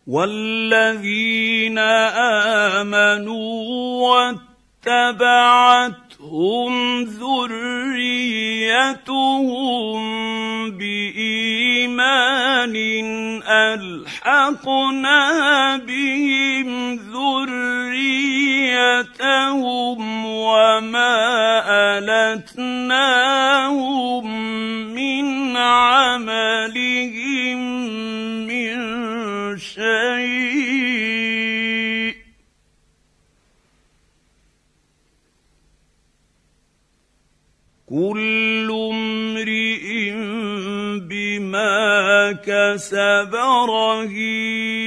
والذين آمنوا واتبعتهم ذريتهم بإيمان ألحقنا بهم ذريتهم وما ألتناهم من عملهم من شيء كل امرئ بما كسب رهين.